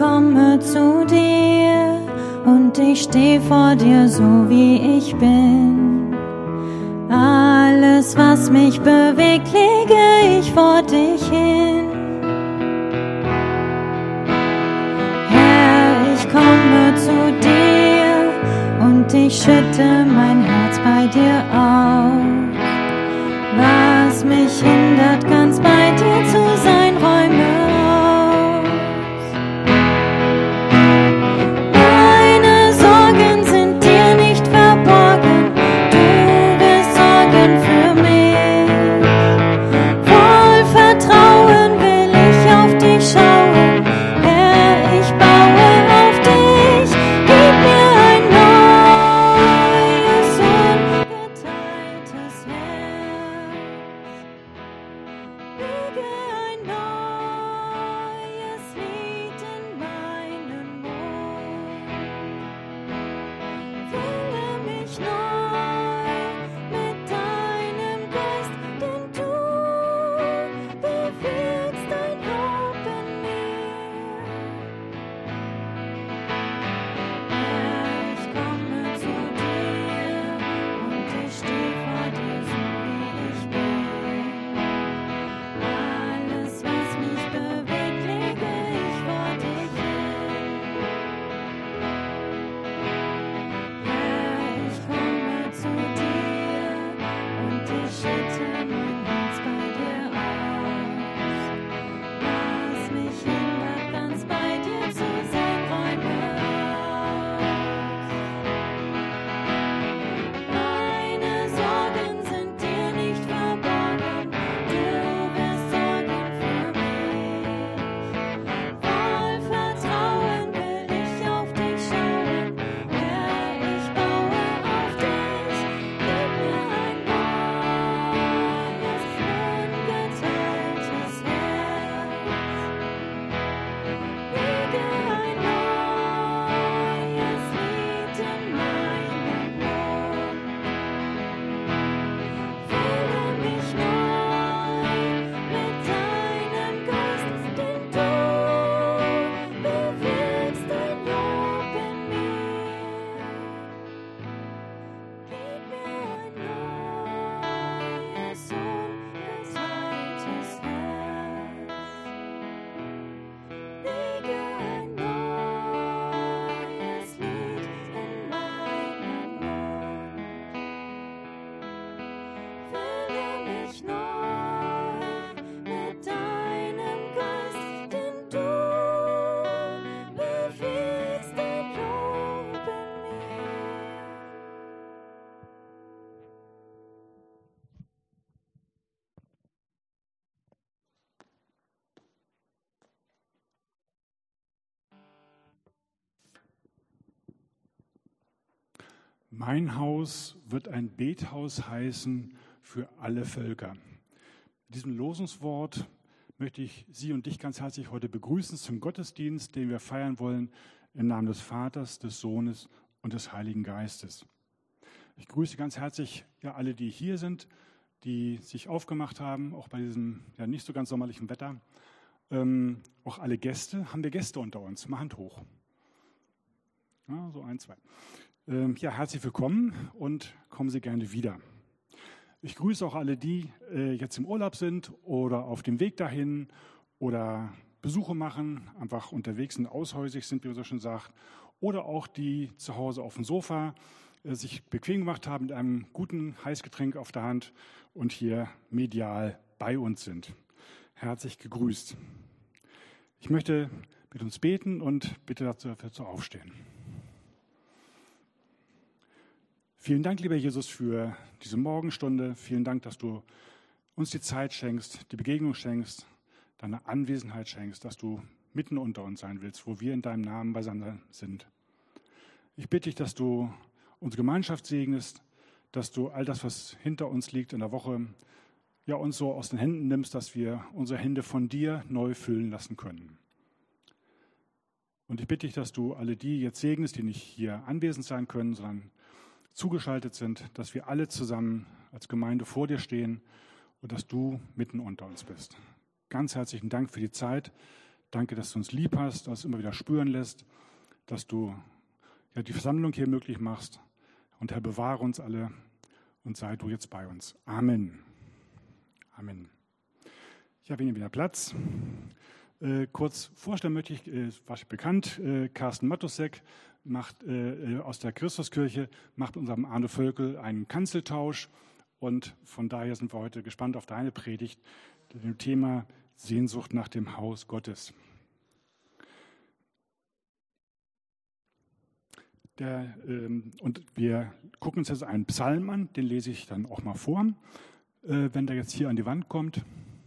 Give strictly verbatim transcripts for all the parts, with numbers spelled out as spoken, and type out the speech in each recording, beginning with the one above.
komme zu dir und ich steh vor dir so wie ich bin. Alles, was mich bewegt, lege ich vor dich hin. Herr, ich komme zu dir und ich schütte mein Herz bei dir aus. Was mich hindert, ganz bei dir zu sein, räume aus. Meine Sorgen sind dir nicht verborgen, du wirst sorgen für mich. Voll Vertrauen will ich auf dich schauen, Herr, ich baue auf dich. Gib mir ein neues, ungeteiltes Herz. Lege ein neues Lied in meinen Mund. Fülle mich neu mit deinem Geist, denn du bewirkst dein Lob in mir. Herr, ich komme zu dir und ich steh vor dir so wie ich bin. Alles, was mich bewegt, lege ich vor dich hin. Herr, ich komme zu dir und ich schütte mein Herz bei dir aus. Was mich hindert, ganz bei dir zu sein, räume aus. Meine Sorgen sind dir nicht verborgen, du wirst sorgen für mich. Voll Vertrauen will ich auf dich schauen, Herr, ich baue auf dich. Gib mir ein neues, ungeteiltes Herz. Lege ein neues Lied in meinen Mund. Fülle mich neu mit deinem Geist, denn du bewirkst dein Lob in mir. Gib mir ein neues, ungeteiltes Herz. Lege ein neues Lied in meinen Mund. Fülle mich neu mit deinem Geist, denn du bewirkst dein Lob in mir. Mein Haus wird ein Bethaus heißen für alle Völker. Mit diesem Losungswort möchte ich Sie und dich ganz herzlich heute begrüßen zum Gottesdienst, den wir feiern wollen im Namen des Vaters, des Sohnes und des Heiligen Geistes. Ich grüße ganz herzlich ja, alle, die hier sind, die sich aufgemacht haben, auch bei diesem ja, nicht so ganz sommerlichen Wetter. Ähm, auch alle Gäste. Haben wir Gäste unter uns? Mal Hand hoch. Ja, so ein, zwei. Ähm, ja, herzlich willkommen und kommen Sie gerne wieder. Ich grüße auch alle, die äh, jetzt im Urlaub sind oder auf dem Weg dahin oder Besuche machen, einfach unterwegs sind, aushäusig sind, wie man so schön sagt, oder auch die zu Hause auf dem Sofa äh, sich bequem gemacht haben mit einem guten Heißgetränk auf der Hand und hier medial bei uns sind. Herzlich gegrüßt. Ich möchte mit uns beten und bitte dazu aufstehen. Vielen Dank, lieber Jesus, für diese Morgenstunde. Vielen Dank, dass du uns die Zeit schenkst, die Begegnung schenkst, deine Anwesenheit schenkst, dass du mitten unter uns sein willst, wo wir in deinem Namen beisammen sind. Ich bitte dich, dass du unsere Gemeinschaft segnest, dass du all das, was hinter uns liegt in der Woche, ja, uns so aus den Händen nimmst, dass wir unsere Hände von dir neu füllen lassen können. Und ich bitte dich, dass du alle die jetzt segnest, die nicht hier anwesend sein können, sondern zugeschaltet sind, dass wir alle zusammen als Gemeinde vor dir stehen und dass du mitten unter uns bist. Ganz herzlichen Dank für die Zeit, Danke, dass du uns lieb hast, dass du immer wieder spüren lässt, dass du ja, die Versammlung hier möglich machst. Und Herr, bewahre uns alle und sei du jetzt bei uns. Amen. Amen. Ich habe Ihnen wieder Platz. Äh, kurz vorstellen möchte ich, äh, war bekannt, äh, Carsten Matusek macht äh, aus der Christuskirche, macht mit unserem Arno Völkel einen Kanzeltausch. Und von daher sind wir heute gespannt auf deine Predigt, dem Thema Sehnsucht nach dem Haus Gottes. Der, ähm, und wir gucken uns jetzt einen Psalm an, den lese ich dann auch mal vor, äh, wenn der jetzt hier an die Wand kommt.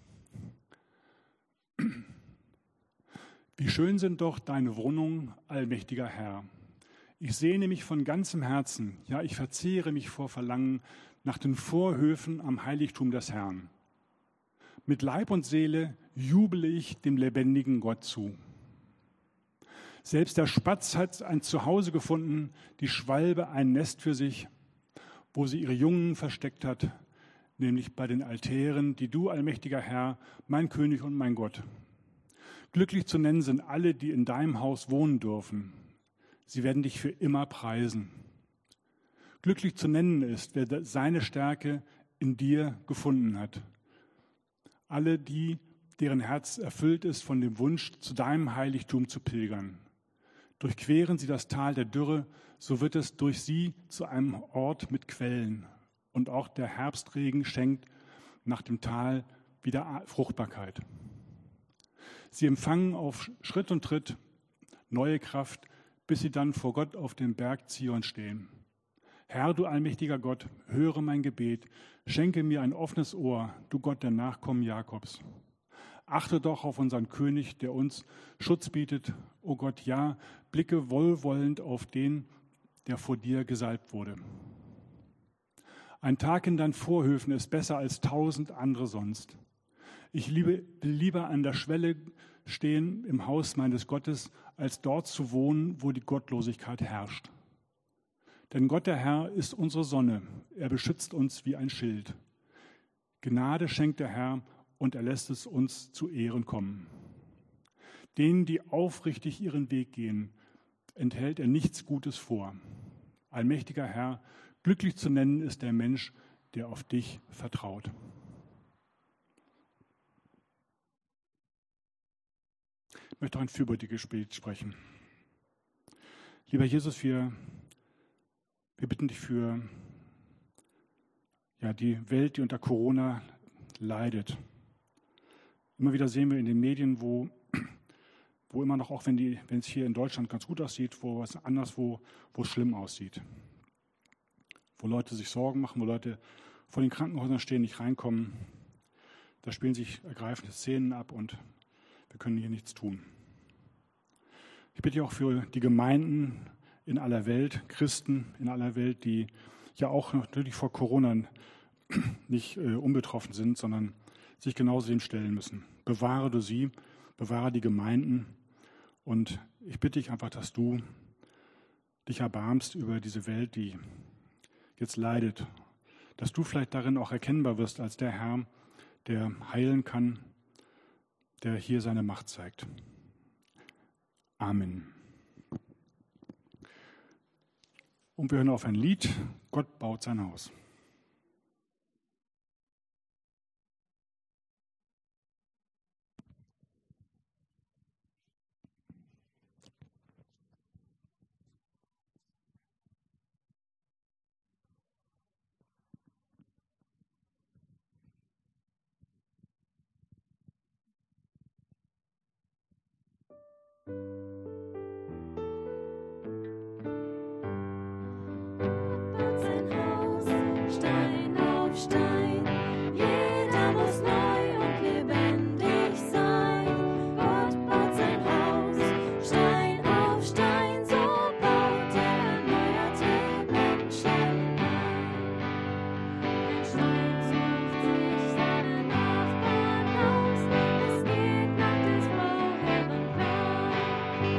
Wie schön sind doch deine Wohnungen, allmächtiger Herr. Ich sehne mich von ganzem Herzen, ja, ich verzehre mich vor Verlangen nach den Vorhöfen am Heiligtum des Herrn. Mit Leib und Seele jubele ich dem lebendigen Gott zu. Selbst der Spatz hat ein Zuhause gefunden, die Schwalbe ein Nest für sich, wo sie ihre Jungen versteckt hat, nämlich bei den Altären, die du, allmächtiger Herr, mein König und mein Gott. Glücklich zu nennen sind alle, die in deinem Haus wohnen dürfen. Sie werden dich für immer preisen. Glücklich zu nennen ist, wer seine Stärke in dir gefunden hat. Alle die, deren Herz erfüllt ist von dem Wunsch, zu deinem Heiligtum zu pilgern. Durchqueren sie das Tal der Dürre, so wird es durch sie zu einem Ort mit Quellen. Und auch der Herbstregen schenkt nach dem Tal wieder Fruchtbarkeit. Sie empfangen auf Schritt und Tritt neue Kraft, bis sie dann vor Gott auf dem Berg Zion stehen. Herr, du allmächtiger Gott, höre mein Gebet, schenke mir ein offenes Ohr, du Gott der Nachkommen Jakobs. Achte doch auf unseren König, der uns Schutz bietet. O Gott, ja, blicke wohlwollend auf den, der vor dir gesalbt wurde. Ein Tag in deinen Vorhöfen ist besser als tausend andere sonst. Ich liebe, will lieber an der Schwelle stehen im Haus meines Gottes, als dort zu wohnen, wo die Gottlosigkeit herrscht. Denn Gott, der Herr, ist unsere Sonne. Er beschützt uns wie ein Schild. Gnade schenkt der Herr, und er lässt es uns zu Ehren kommen. Denen, die aufrichtig ihren Weg gehen, enthält er nichts Gutes vor. Allmächtiger Herr, glücklich zu nennen ist der Mensch, der auf dich vertraut. Ich möchte auch ein fürbittliches Gebet sprechen. Lieber Jesus, wir, wir bitten dich für ja, die Welt, die unter Corona leidet. Immer wieder sehen wir in den Medien, wo, wo immer noch, auch wenn, die, wenn es hier in Deutschland ganz gut aussieht, wo es anderswo, wo es schlimm aussieht. Wo Leute sich Sorgen machen, wo Leute vor den Krankenhäusern stehen, nicht reinkommen. Da spielen sich ergreifende Szenen ab und wir können hier nichts tun. Ich bitte auch für die Gemeinden in aller Welt, Christen in aller Welt, die ja auch natürlich vor Corona nicht äh, unbetroffen sind, sondern sich genauso dem stellen müssen. Bewahre du sie, bewahre die Gemeinden und ich bitte dich einfach, dass du dich erbarmst über diese Welt, die jetzt leidet, dass du vielleicht darin auch erkennbar wirst als der Herr, der heilen kann, der hier seine Macht zeigt. Amen. Und wir hören auf ein Lied, Gott baut sein Haus. Baut sein Haus, Stein auf Stein. Jeder muss neu und lebendig sein. Gott baut sein Haus, Stein auf Stein. So baut er erneuerte Menschen ein. Ein Stein sucht sich seine Nachbarn aus. Es geht nach des Bauherren Plan.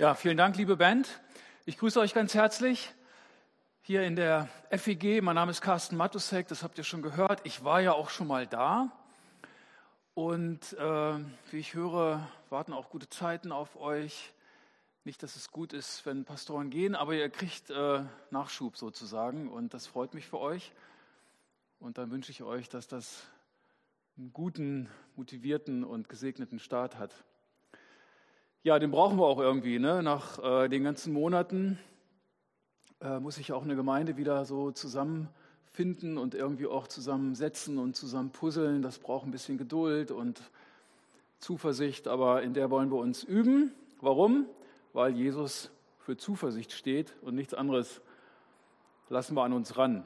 Ja, vielen Dank, liebe Band. Ich grüße euch ganz herzlich hier in der F E G. Mein Name ist Carsten Matusek, das habt ihr schon gehört. Ich war ja auch schon mal da und äh, wie ich höre, warten auch gute Zeiten auf euch. Nicht, dass es gut ist, wenn Pastoren gehen, aber ihr kriegt äh, Nachschub sozusagen und das freut mich für euch. Und dann wünsche ich euch, dass das einen guten, motivierten und gesegneten Start hat. Ja, den brauchen wir auch irgendwie. Ne? Nach äh, den ganzen Monaten äh, muss sich auch eine Gemeinde wieder so zusammenfinden und irgendwie auch zusammensetzen und zusammen puzzeln. Das braucht ein bisschen Geduld und Zuversicht, aber in der wollen wir uns üben. Warum? Weil Jesus für Zuversicht steht und nichts anderes lassen wir an uns ran.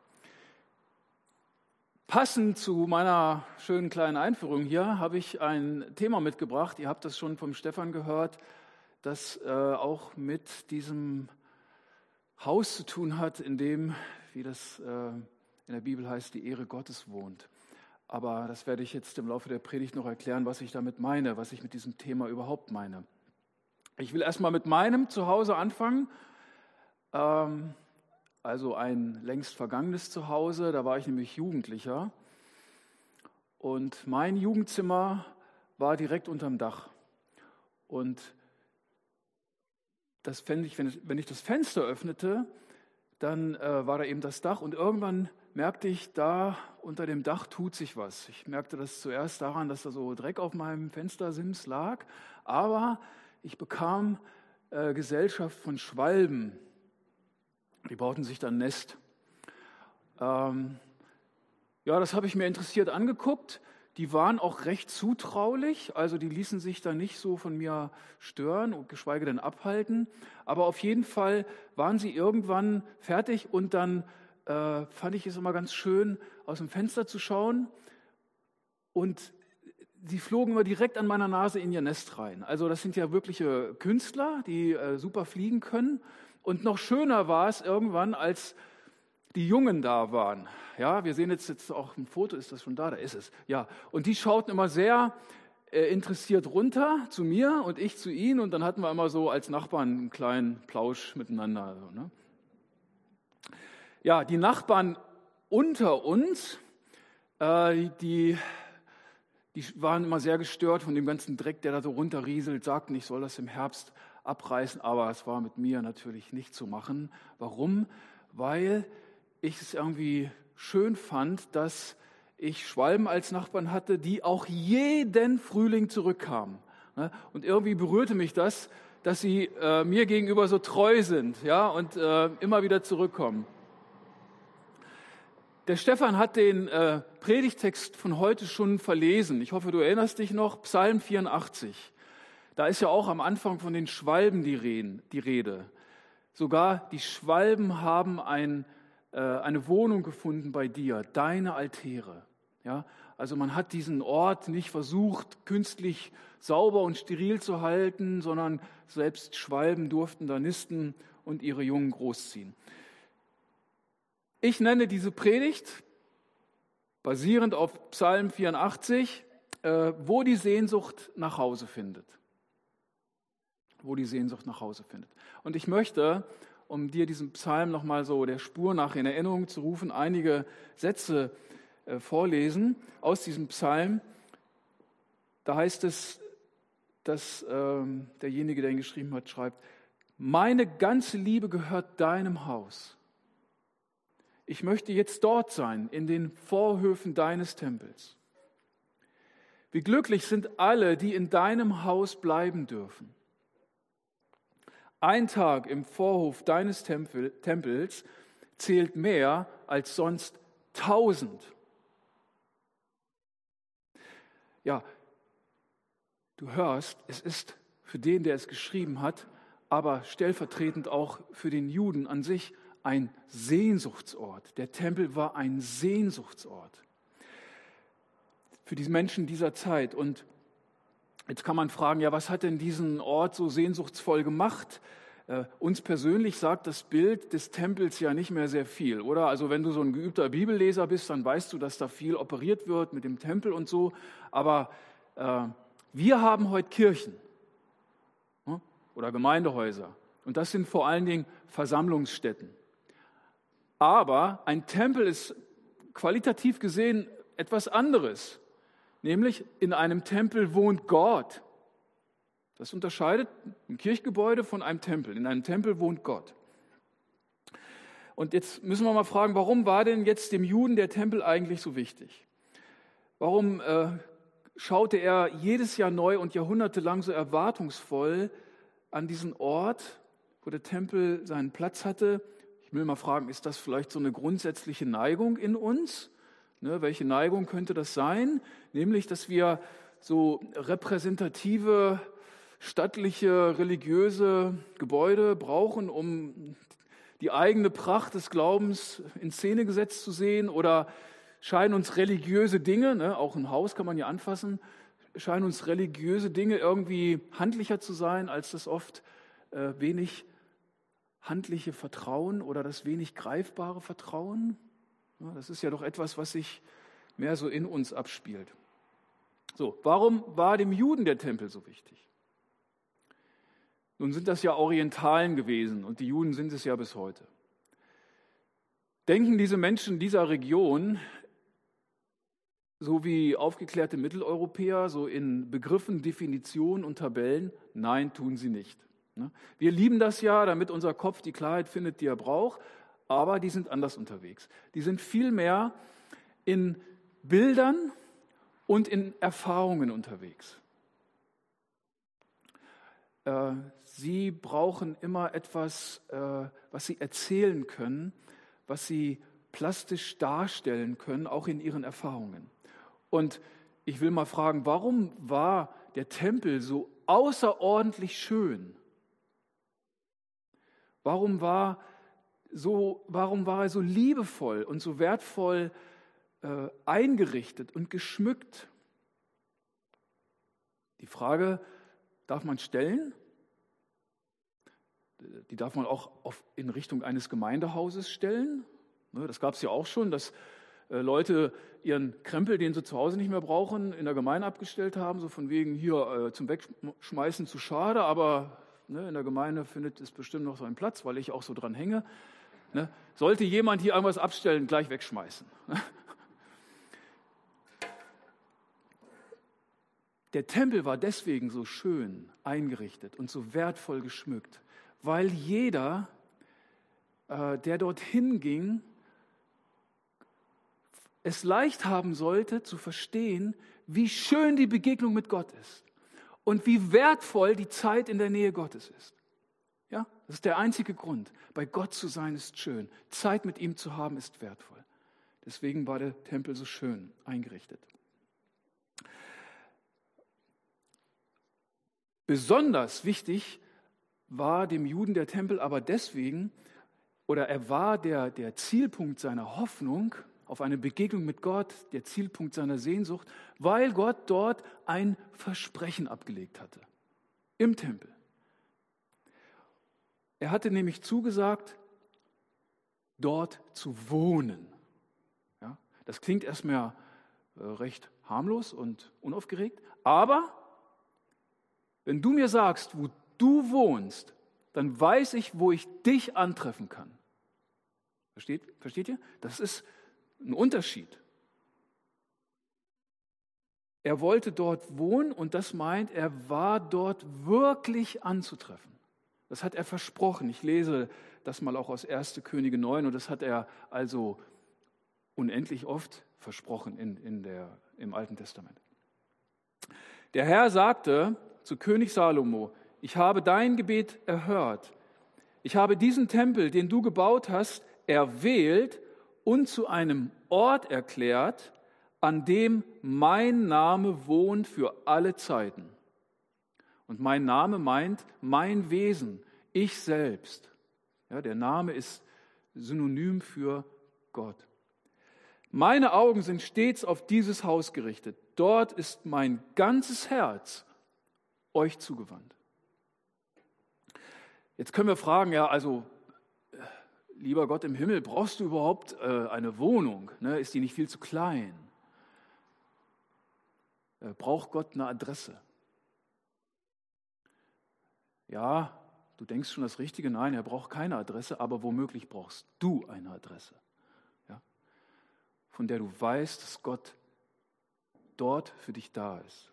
Passend zu meiner schönen kleinen Einführung hier habe ich ein Thema mitgebracht. Ihr habt das schon vom Stefan gehört, das äh, auch mit diesem Haus zu tun hat, in dem, wie das äh, in der Bibel heißt, die Ehre Gottes wohnt. Aber das werde ich jetzt im Laufe der Predigt noch erklären, was ich damit meine, was ich mit diesem Thema überhaupt meine. Ich will erstmal mit meinem Zuhause anfangen. Ähm, Also ein längst vergangenes Zuhause, da war ich nämlich Jugendlicher. Und mein Jugendzimmer war direkt unterm Dach. Und das fände ich, wenn ich, wenn ich das Fenster öffnete, dann äh, war da eben das Dach. Und irgendwann merkte ich, da unter dem Dach tut sich was. Ich merkte das zuerst daran, dass da so Dreck auf meinem Fenstersims lag. Aber ich bekam äh, Gesellschaft von Schwalben. Die bauten sich dann ein Nest. Ähm, ja, das habe ich mir interessiert angeguckt. Die waren auch recht zutraulich, also die ließen sich da nicht so von mir stören und geschweige denn abhalten. Aber auf jeden Fall waren sie irgendwann fertig und dann äh, fand ich es immer ganz schön, aus dem Fenster zu schauen. Und sie flogen immer direkt an meiner Nase in ihr Nest rein. Also das sind ja wirkliche Künstler, die äh, super fliegen können. Und noch schöner war es irgendwann, als die Jungen da waren. Ja, wir sehen jetzt, jetzt auch ein Foto, ist das schon da? Da ist es. Ja, und die schauten immer sehr äh, interessiert runter zu mir und ich zu ihnen. Und dann hatten wir immer so als Nachbarn einen kleinen Plausch miteinander. Also, ne? Ja, die Nachbarn unter uns, äh, die, die waren immer sehr gestört von dem ganzen Dreck, der da so runterrieselt, sagten, ich soll das im Herbst abreißen, aber es war mit mir natürlich nicht zu machen. Warum? Weil ich es irgendwie schön fand, dass ich Schwalben als Nachbarn hatte, die auch jeden Frühling zurückkamen. Und irgendwie berührte mich das, dass sie äh, mir gegenüber so treu sind, ja, und äh, immer wieder zurückkommen. Der Stefan hat den äh, Predigtext von heute schon verlesen. Ich hoffe, du erinnerst dich noch, Psalm vierundachtzig. Da ist ja auch am Anfang von den Schwalben die Rede. Sogar die Schwalben haben ein, äh, eine Wohnung gefunden bei dir, deine Altäre. Ja? Also man hat diesen Ort nicht versucht, künstlich sauber und steril zu halten, sondern selbst Schwalben durften da nisten und ihre Jungen großziehen. Ich nenne diese Predigt, basierend auf Psalm vierundachtzig, äh, wo die Sehnsucht nach Hause findet. wo die Sehnsucht nach Hause findet. Und ich möchte, um dir diesen Psalm nochmal so der Spur nach in Erinnerung zu rufen, einige Sätze äh, vorlesen aus diesem Psalm. Da heißt es, dass ähm, derjenige, der ihn geschrieben hat, schreibt, meine ganze Liebe gehört deinem Haus. Ich möchte jetzt dort sein, in den Vorhöfen deines Tempels. Wie glücklich sind alle, die in deinem Haus bleiben dürfen. Ein Tag im Vorhof deines Tempel, Tempels zählt mehr als sonst tausend. Ja, du hörst, es ist für den, der es geschrieben hat, aber stellvertretend auch für den Juden an sich ein Sehnsuchtsort. Der Tempel war ein Sehnsuchtsort für die Menschen dieser Zeit. Und jetzt kann man fragen, ja, was hat denn diesen Ort so sehnsuchtsvoll gemacht? Äh, uns persönlich sagt das Bild des Tempels ja nicht mehr sehr viel, oder? Also wenn du so ein geübter Bibelleser bist, dann weißt du, dass da viel operiert wird mit dem Tempel und so. Aber äh, wir haben heute Kirchen. oder Gemeindehäuser. Und das sind vor allen Dingen Versammlungsstätten. Aber ein Tempel ist qualitativ gesehen etwas anderes. Nämlich in einem Tempel wohnt Gott. Das unterscheidet ein Kirchgebäude von einem Tempel. In einem Tempel wohnt Gott. Und jetzt müssen wir mal fragen, warum war denn jetzt dem Juden der Tempel eigentlich so wichtig? Warum äh, schaute er jedes Jahr neu und jahrhundertelang so erwartungsvoll an diesen Ort, wo der Tempel seinen Platz hatte? Ich will mal fragen, ist das vielleicht so eine grundsätzliche Neigung in uns? Ne, welche Neigung könnte das sein? Nämlich, dass wir so repräsentative, stattliche, religiöse Gebäude brauchen, um die eigene Pracht des Glaubens in Szene gesetzt zu sehen, oder scheinen uns religiöse Dinge, ne, auch ein Haus kann man ja anfassen, scheinen uns religiöse Dinge irgendwie handlicher zu sein, als das oft äh, wenig handliche Vertrauen oder das wenig greifbare Vertrauen. Ja, das ist ja doch etwas, was sich mehr so in uns abspielt. So, warum war dem Juden der Tempel so wichtig? Nun sind das ja Orientalen gewesen und die Juden sind es ja bis heute. Denken diese Menschen dieser Region, so wie aufgeklärte Mitteleuropäer, so in Begriffen, Definitionen und Tabellen? Nein, tun sie nicht. Wir lieben das ja, damit unser Kopf die Klarheit findet, die er braucht, aber die sind anders unterwegs. Die sind viel mehr in Bildern und in Erfahrungen unterwegs. Sie brauchen immer etwas, was sie erzählen können, was sie plastisch darstellen können, auch in ihren Erfahrungen. Und ich will mal fragen, warum war der Tempel so außerordentlich schön? Warum war, so, warum war er so liebevoll und so wertvoll äh, eingerichtet und geschmückt? Die Frage darf man stellen. Die darf man auch auf, in Richtung eines Gemeindehauses stellen. Das gab es ja auch schon, dass äh, Leute ihren Krempel, den sie zu Hause nicht mehr brauchen, in der Gemeinde abgestellt haben, so von wegen hier äh, zum Wegschmeißen zu schade, aber ne, in der Gemeinde findet es bestimmt noch so einen Platz, weil ich auch so dran hänge. Ne? Sollte jemand hier irgendwas abstellen, gleich wegschmeißen. Der Tempel war deswegen so schön eingerichtet und so wertvoll geschmückt, weil jeder, äh, der dorthin ging, es leicht haben sollte zu verstehen, wie schön die Begegnung mit Gott ist und wie wertvoll die Zeit in der Nähe Gottes ist. Ja, das ist der einzige Grund. Bei Gott zu sein ist schön. Zeit mit ihm zu haben ist wertvoll. Deswegen war der Tempel so schön eingerichtet. Besonders wichtig war dem Juden der Tempel aber deswegen, oder er war der, der Zielpunkt seiner Hoffnung auf eine Begegnung mit Gott, der Zielpunkt seiner Sehnsucht, weil Gott dort ein Versprechen abgelegt hatte. Im Tempel. Er hatte nämlich zugesagt, dort zu wohnen. Ja, das klingt erstmal äh, recht harmlos und unaufgeregt, aber wenn du mir sagst, wo du wohnst, dann weiß ich, wo ich dich antreffen kann. Versteht, versteht ihr? Das ist ein Unterschied. Er wollte dort wohnen und das meint, er war dort wirklich anzutreffen. Das hat er versprochen. Ich lese das mal auch aus erster Könige neun und das hat er also unendlich oft versprochen in, in der, im Alten Testament. Der Herr sagte zu König Salomo: Ich habe dein Gebet erhört. Ich habe diesen Tempel, den du gebaut hast, erwählt und zu einem Ort erklärt, an dem mein Name wohnt für alle Zeiten. Und mein Name meint mein Wesen, ich selbst. Ja, der Name ist synonym für Gott. Meine Augen sind stets auf dieses Haus gerichtet. Dort ist mein ganzes Herz euch zugewandt. Jetzt können wir fragen, ja, also, lieber Gott im Himmel, brauchst du überhaupt äh, eine Wohnung? Ne? Ist die nicht viel zu klein? Äh, braucht Gott eine Adresse? Ja, du denkst schon das Richtige. Nein, er braucht keine Adresse, aber womöglich brauchst du eine Adresse, ja, von der du weißt, dass Gott dort für dich da ist.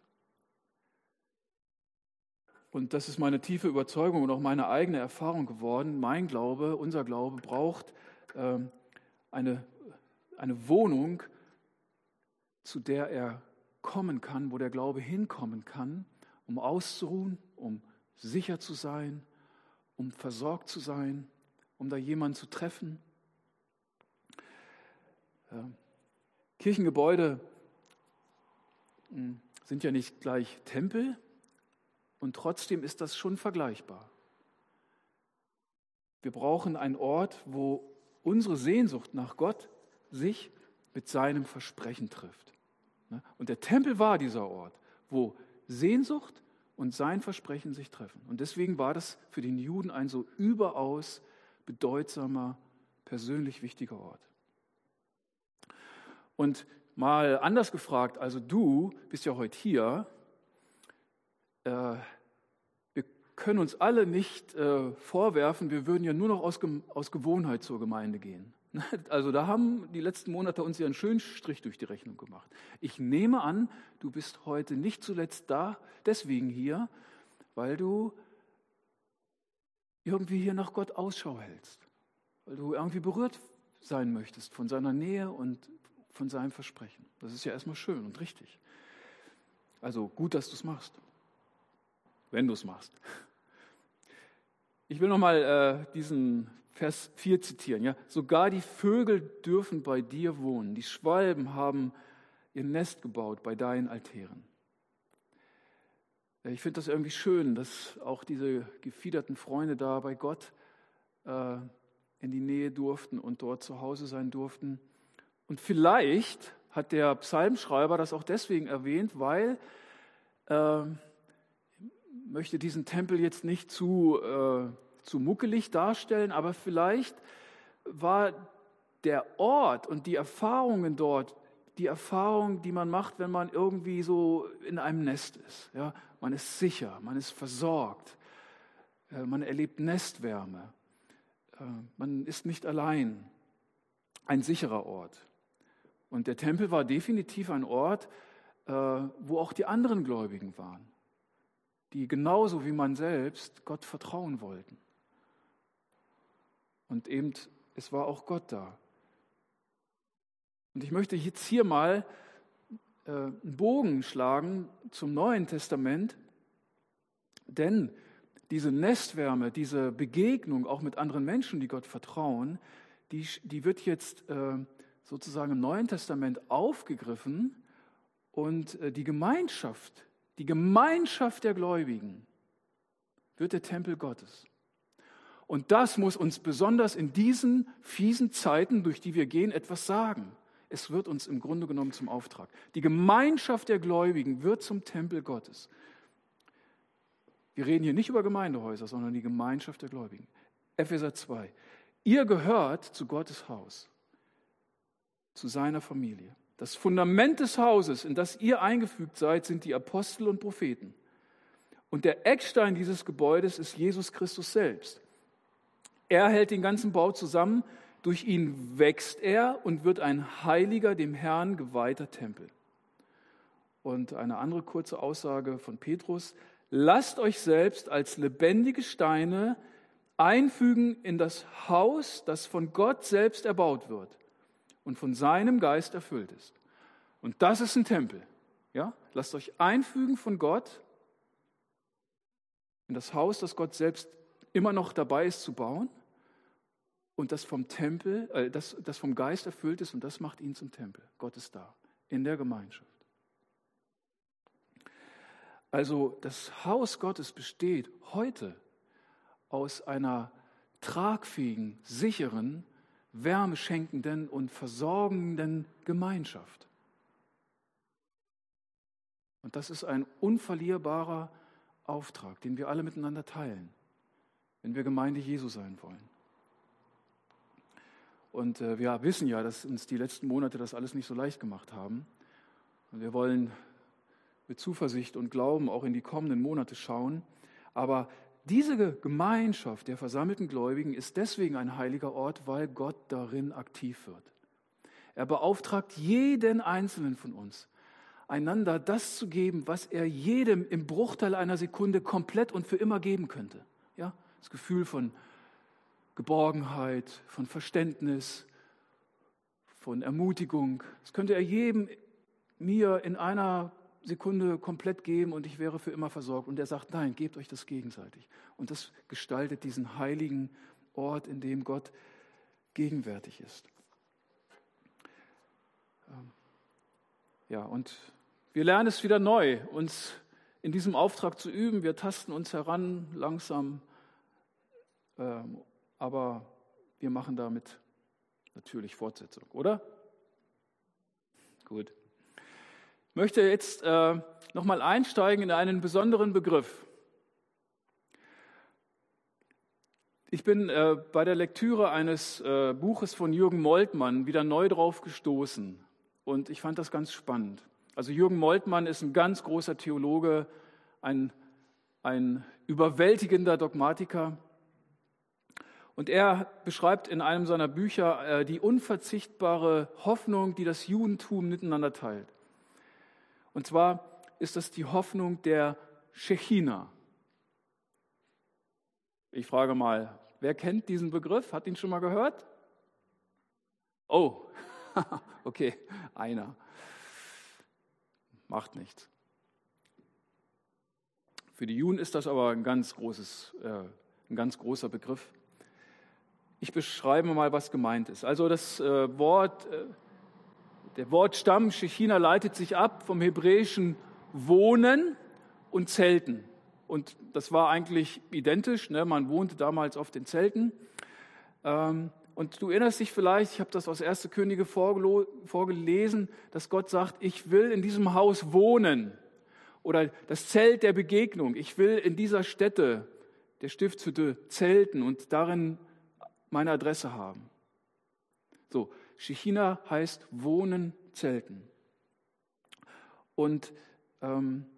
Und das ist meine tiefe Überzeugung und auch meine eigene Erfahrung geworden. Mein Glaube, unser Glaube braucht ähm, eine, eine Wohnung, zu der er kommen kann, wo der Glaube hinkommen kann, um auszuruhen, um sicher zu sein, um versorgt zu sein, um da jemanden zu treffen. Ja. Kirchengebäude mh, sind ja nicht gleich Tempel und trotzdem ist das schon vergleichbar. Wir brauchen einen Ort, wo unsere Sehnsucht nach Gott sich mit seinem Versprechen trifft. Und der Tempel war dieser Ort, wo Sehnsucht und sein Versprechen sich treffen. Und deswegen war das für den Juden ein so überaus bedeutsamer, persönlich wichtiger Ort. Und mal anders gefragt, also du bist ja heute hier, äh, wir können uns alle nicht äh, vorwerfen, wir würden ja nur noch aus, aus Gewohnheit zur Gemeinde gehen. Also da haben die letzten Monate uns ja einen schönen Strich durch die Rechnung gemacht. Ich nehme an, du bist heute nicht zuletzt da, deswegen hier, weil du irgendwie hier nach Gott Ausschau hältst, weil du irgendwie berührt sein möchtest von seiner Nähe und von seinem Versprechen. Das ist ja erstmal schön und richtig. Also gut, dass du es machst, wenn du es machst. Ich will nochmal äh, diesen Vers vier zitieren. Ja? Sogar die Vögel dürfen bei dir wohnen. Die Schwalben haben ihr Nest gebaut bei deinen Altären. Ich finde das irgendwie schön, dass auch diese gefiederten Freunde da bei Gott äh, in die Nähe durften und dort zu Hause sein durften. Und vielleicht hat der Psalmschreiber das auch deswegen erwähnt, weil äh, ich möchte diesen Tempel jetzt nicht zu äh, zu muckelig darstellen, aber vielleicht war der Ort und die Erfahrungen dort, die Erfahrung, die man macht, wenn man irgendwie so in einem Nest ist. Ja? Man ist sicher, man ist versorgt, man erlebt Nestwärme, man ist nicht allein. Ein sicherer Ort. Und der Tempel war definitiv ein Ort, wo auch die anderen Gläubigen waren, die genauso wie man selbst Gott vertrauen wollten. Und eben, es war auch Gott da. Und ich möchte jetzt hier mal äh, einen Bogen schlagen zum Neuen Testament, denn diese Nestwärme, diese Begegnung auch mit anderen Menschen, die Gott vertrauen, die, die wird jetzt äh, sozusagen im Neuen Testament aufgegriffen und äh, die Gemeinschaft, die Gemeinschaft der Gläubigen wird der Tempel Gottes. Und das muss uns besonders in diesen fiesen Zeiten, durch die wir gehen, etwas sagen. Es wird uns im Grunde genommen zum Auftrag. Die Gemeinschaft der Gläubigen wird zum Tempel Gottes. Wir reden hier nicht über Gemeindehäuser, sondern die Gemeinschaft der Gläubigen. Epheser zwei. Ihr gehört zu Gottes Haus, zu seiner Familie. Das Fundament des Hauses, in das ihr eingefügt seid, sind die Apostel und Propheten. Und der Eckstein dieses Gebäudes ist Jesus Christus selbst. Er hält den ganzen Bau zusammen, durch ihn wächst er und wird ein heiliger, dem Herrn geweihter Tempel. Und eine andere kurze Aussage von Petrus: Lasst euch selbst als lebendige Steine einfügen in das Haus, das von Gott selbst erbaut wird und von seinem Geist erfüllt ist. Und das ist ein Tempel. Ja? Lasst euch einfügen von Gott in das Haus, das Gott selbst immer noch dabei ist zu bauen und das vom Tempel, äh, das, das vom Geist erfüllt ist, und das macht ihn zum Tempel. Gott ist da, in der Gemeinschaft. Also das Haus Gottes besteht heute aus einer tragfähigen, sicheren, wärmeschenkenden und versorgenden Gemeinschaft. Und das ist ein unverlierbarer Auftrag, den wir alle miteinander teilen, wenn wir Gemeinde Jesu sein wollen. Und äh, wir wissen ja, dass uns die letzten Monate das alles nicht so leicht gemacht haben. Und wir wollen mit Zuversicht und Glauben auch in die kommenden Monate schauen. Aber diese Gemeinschaft der versammelten Gläubigen ist deswegen ein heiliger Ort, weil Gott darin aktiv wird. Er beauftragt jeden Einzelnen von uns, einander das zu geben, was er jedem im Bruchteil einer Sekunde komplett und für immer geben könnte. Ja? Das Gefühl von Geborgenheit, von Verständnis, von Ermutigung. Das könnte er jedem mir in einer Sekunde komplett geben und ich wäre für immer versorgt. Und er sagt, nein, gebt euch das gegenseitig. Und das gestaltet diesen heiligen Ort, in dem Gott gegenwärtig ist. Ja, und wir lernen es wieder neu, uns in diesem Auftrag zu üben. Wir tasten uns heran, langsam, ähm, aber wir machen damit natürlich Fortsetzung, oder? Gut. Ich möchte jetzt äh, nochmal einsteigen in einen besonderen Begriff. Ich bin äh, bei der Lektüre eines äh, Buches von Jürgen Moltmann wieder neu drauf gestoßen und ich fand das ganz spannend. Also Jürgen Moltmann ist ein ganz großer Theologe, ein, ein überwältigender Dogmatiker. Und er beschreibt in einem seiner Bücher äh, die unverzichtbare Hoffnung, die das Judentum miteinander teilt. Und zwar ist das die Hoffnung der Shechina. Ich frage mal, wer kennt diesen Begriff? Hat ihn schon mal gehört? Oh, okay, einer. Macht nichts. Für die Juden ist das aber ein ganz großes, äh, ein ganz großer Begriff. Ich beschreibe mal, was gemeint ist. Also das äh, Wort, äh, der Wortstamm Shechina leitet sich ab vom hebräischen Wohnen und Zelten. Und das war eigentlich identisch, ne? Man wohnte damals auf den Zelten. Ähm, und du erinnerst dich vielleicht, ich habe das aus erster Könige vorgelesen, dass Gott sagt, ich will in diesem Haus wohnen. Oder das Zelt der Begegnung. Ich will in dieser Stätte, der Stiftshütte, zelten und darin meine Adresse haben. So, Shechina heißt wohnen, zelten. Und ähm,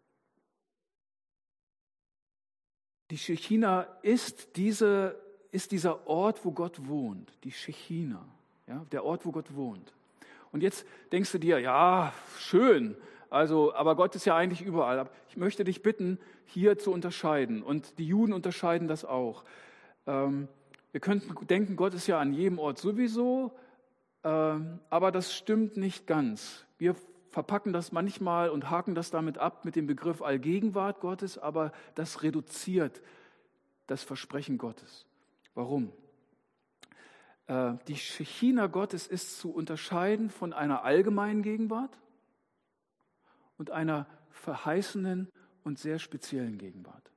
die Shechina ist, diese, ist dieser Ort, wo Gott wohnt, die Shechina, ja, der Ort, wo Gott wohnt. Und jetzt denkst du dir, ja, schön, also, aber Gott ist ja eigentlich überall. Ich möchte dich bitten, hier zu unterscheiden. Und die Juden unterscheiden das auch. Ähm, wir könnten denken, Gott ist ja an jedem Ort sowieso, ähm, aber das stimmt nicht ganz. Wir verpacken das manchmal und haken das damit ab mit dem Begriff Allgegenwart Gottes, aber das reduziert das Versprechen Gottes. Warum? Äh, die Shechina Gottes ist zu unterscheiden von einer allgemeinen Gegenwart und einer verheißenen und sehr speziellen Gegenwart.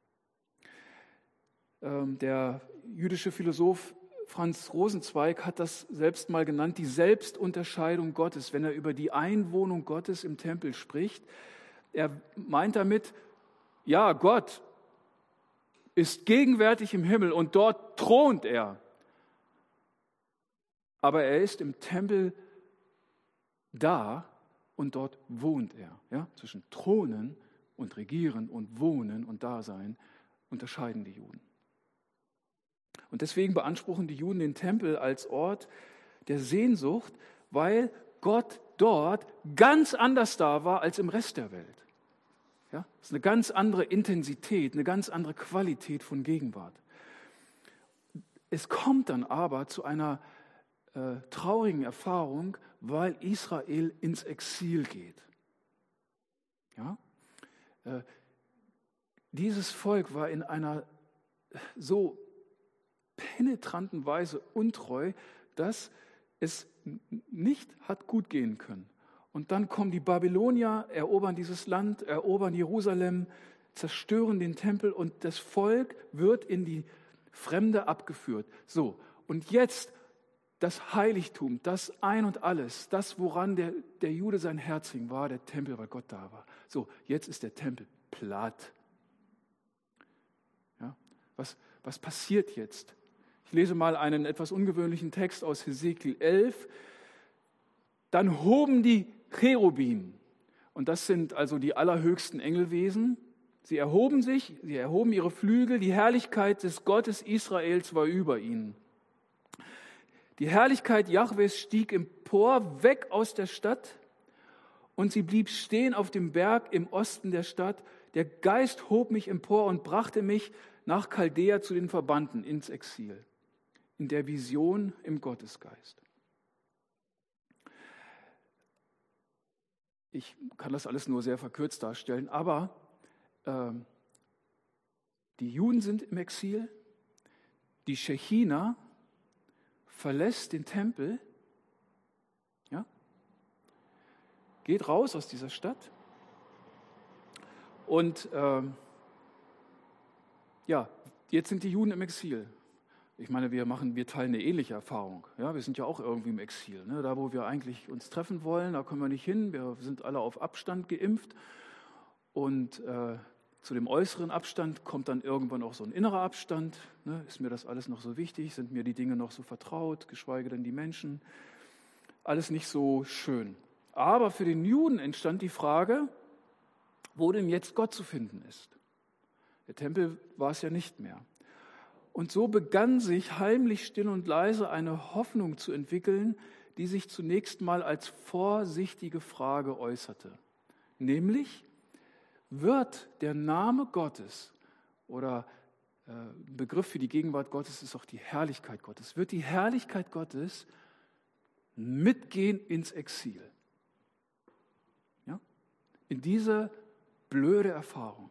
Ähm, der jüdische Philosoph Franz Rosenzweig hat das selbst mal genannt, die Selbstunterscheidung Gottes, wenn er über die Einwohnung Gottes im Tempel spricht. Er meint damit, ja, Gott ist gegenwärtig im Himmel und dort thront er. Aber er ist im Tempel da und dort wohnt er. Ja? Zwischen Thronen und Regieren und Wohnen und Dasein unterscheiden die Juden. Und deswegen beanspruchen die Juden den Tempel als Ort der Sehnsucht, weil Gott dort ganz anders da war als im Rest der Welt. Ja? Das ist eine ganz andere Intensität, eine ganz andere Qualität von Gegenwart. Es kommt dann aber zu einer äh, traurigen Erfahrung, weil Israel ins Exil geht. Ja? Äh, dieses Volk war in einer so penetranten Weise untreu, dass es nicht hat gut gehen können. Und dann kommen die Babylonier, erobern dieses Land, erobern Jerusalem, zerstören den Tempel und das Volk wird in die Fremde abgeführt. So, und jetzt das Heiligtum, das Ein und Alles, das, woran der, der Jude sein Herz hing, war der Tempel, weil Gott da war. So, jetzt ist der Tempel platt. Ja, was, was passiert jetzt? Ich lese mal einen etwas ungewöhnlichen Text aus Hesekiel elf. Dann hoben die Cherubim, und das sind also die allerhöchsten Engelwesen, Sie erhoben sich, sie erhoben ihre Flügel, die Herrlichkeit des Gottes Israels war über ihnen. Die Herrlichkeit Jahwes stieg empor, weg aus der Stadt, und sie blieb stehen auf dem Berg im Osten der Stadt. Der Geist hob mich empor und brachte mich nach Chaldea zu den Verbannten ins Exil, in der Vision im Gottesgeist. Ich kann das alles nur sehr verkürzt darstellen, aber äh, die Juden sind im Exil, die Schechina verlässt den Tempel, ja, geht raus aus dieser Stadt und äh, ja, jetzt sind die Juden im Exil. Ich meine, wir machen, wir teilen eine ähnliche Erfahrung. Ja, wir sind ja auch irgendwie im Exil. Ne? Da, wo wir eigentlich uns treffen wollen, da können wir nicht hin. Wir sind alle auf Abstand geimpft. Und äh, zu dem äußeren Abstand kommt dann irgendwann auch so ein innerer Abstand. Ne? Ist mir das alles noch so wichtig? Sind mir die Dinge noch so vertraut? Geschweige denn die Menschen? Alles nicht so schön. Aber für den Juden entstand die Frage, wo denn jetzt Gott zu finden ist. Der Tempel war es ja nicht mehr. Und so begann sich heimlich, still und leise eine Hoffnung zu entwickeln, die sich zunächst mal als vorsichtige Frage äußerte. Nämlich, wird der Name Gottes oder äh, Begriff für die Gegenwart Gottes ist auch die Herrlichkeit Gottes, wird die Herrlichkeit Gottes mitgehen ins Exil? Ja? In diese blöde Erfahrung.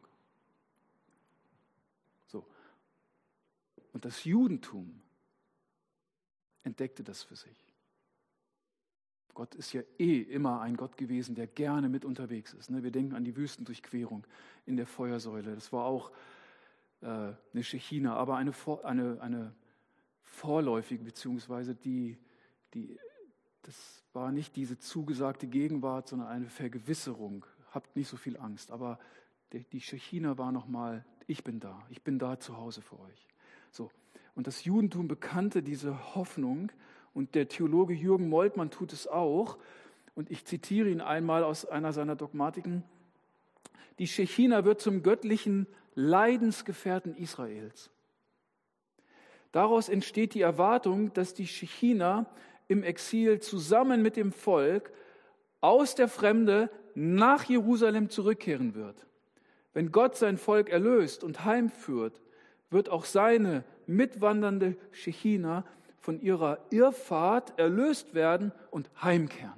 Und das Judentum entdeckte das für sich. Gott ist ja eh immer ein Gott gewesen, der gerne mit unterwegs ist. Wir denken an die Wüstendurchquerung in der Feuersäule. Das war auch eine Schechina, aber eine, eine, eine vorläufige, beziehungsweise die, die, das war nicht diese zugesagte Gegenwart, sondern eine Vergewisserung. Habt nicht so viel Angst, aber die Schechina war nochmal, ich bin da, ich bin da zu Hause für euch. So. Und das Judentum bekannte diese Hoffnung und der Theologe Jürgen Moltmann tut es auch. Und ich zitiere ihn einmal aus einer seiner Dogmatiken. Die Schechina wird zum göttlichen Leidensgefährten Israels. Daraus entsteht die Erwartung, dass die Schechina im Exil zusammen mit dem Volk aus der Fremde nach Jerusalem zurückkehren wird. Wenn Gott sein Volk erlöst und heimführt, wird auch seine mitwandernde Schechina von ihrer Irrfahrt erlöst werden und heimkehren.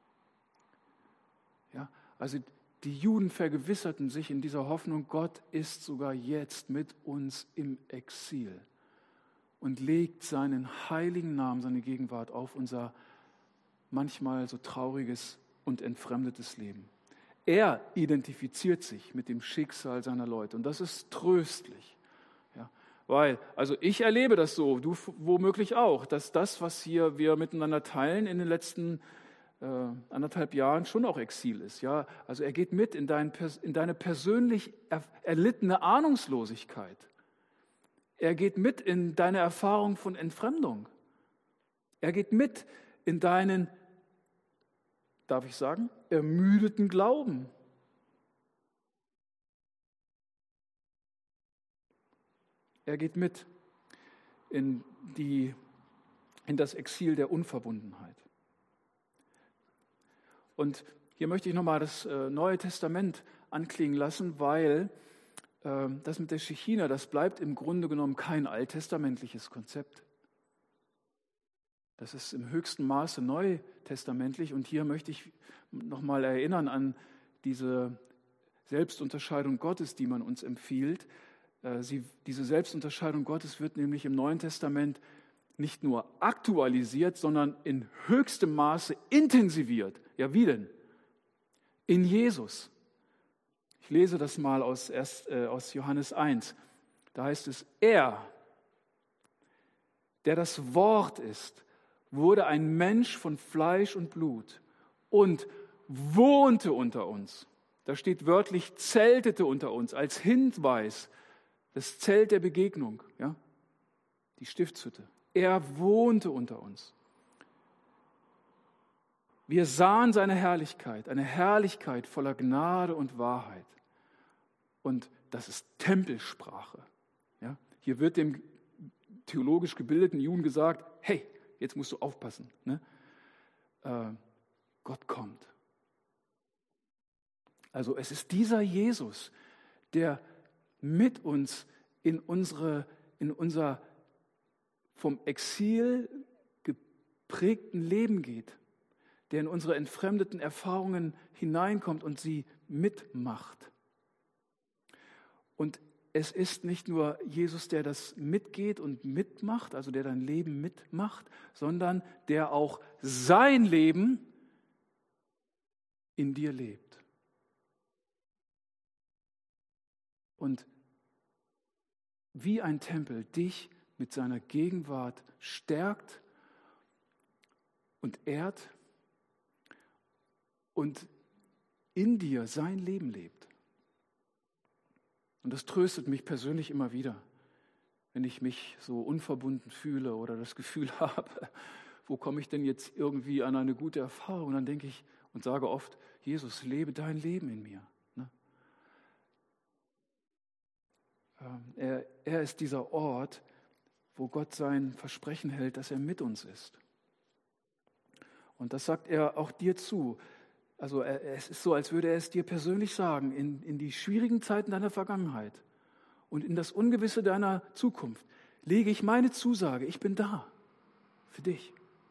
Ja, also die Juden vergewisserten sich in dieser Hoffnung, Gott ist sogar jetzt mit uns im Exil und legt seinen heiligen Namen, seine Gegenwart auf unser manchmal so trauriges und entfremdetes Leben. Er identifiziert sich mit dem Schicksal seiner Leute und das ist tröstlich. Weil, also ich erlebe das so, du womöglich auch, dass das, was hier wir miteinander teilen in den letzten äh, anderthalb Jahren schon auch Exil ist. Ja? Also er geht mit in, dein, in deine persönlich er, erlittene Ahnungslosigkeit. Er geht mit in deine Erfahrung von Entfremdung. Er geht mit in deinen, darf ich sagen, ermüdeten Glauben. Er geht mit in, die, in das Exil der Unverbundenheit. Und hier möchte ich nochmal das äh, Neue Testament anklingen lassen, weil äh, das mit der Schechina, das bleibt im Grunde genommen kein alttestamentliches Konzept. Das ist im höchsten Maße neutestamentlich. Und hier möchte ich nochmal erinnern an diese Selbstunterscheidung Gottes, die man uns empfiehlt. Sie, diese Selbstunterscheidung Gottes wird nämlich im Neuen Testament nicht nur aktualisiert, sondern in höchstem Maße intensiviert. Ja, wie denn? In Jesus. Ich lese das mal aus, erst, äh, aus Johannes eins. Da heißt es, er, der das Wort ist, wurde ein Mensch von Fleisch und Blut und wohnte unter uns. Da steht wörtlich, zeltete unter uns als Hinweis. Das Zelt der Begegnung, ja, die Stiftshütte. Er wohnte unter uns. Wir sahen seine Herrlichkeit, eine Herrlichkeit voller Gnade und Wahrheit. Und das ist Tempelsprache. Ja? Hier wird dem theologisch gebildeten Juden gesagt, hey, jetzt musst du aufpassen. Ne? Äh, Gott kommt. Also es ist dieser Jesus, der mit uns in, unsere, in unser vom Exil geprägten Leben geht, der in unsere entfremdeten Erfahrungen hineinkommt und sie mitmacht. Und es ist nicht nur Jesus, der das mitgeht und mitmacht, also der dein Leben mitmacht, sondern der auch sein Leben in dir lebt. Und wie ein Tempel dich mit seiner Gegenwart stärkt und ehrt und in dir sein Leben lebt. Und das tröstet mich persönlich immer wieder, wenn ich mich so unverbunden fühle oder das Gefühl habe, wo komme ich denn jetzt irgendwie an eine gute Erfahrung? Und dann denke ich und sage oft, Jesus, lebe dein Leben in mir. Ne? Er, er ist dieser Ort, wo Gott sein Versprechen hält, dass er mit uns ist. Und das sagt er auch dir zu. Also er, es ist so, als würde er es dir persönlich sagen, in, in die schwierigen Zeiten deiner Vergangenheit und in das Ungewisse deiner Zukunft lege ich meine Zusage, ich bin da für dich.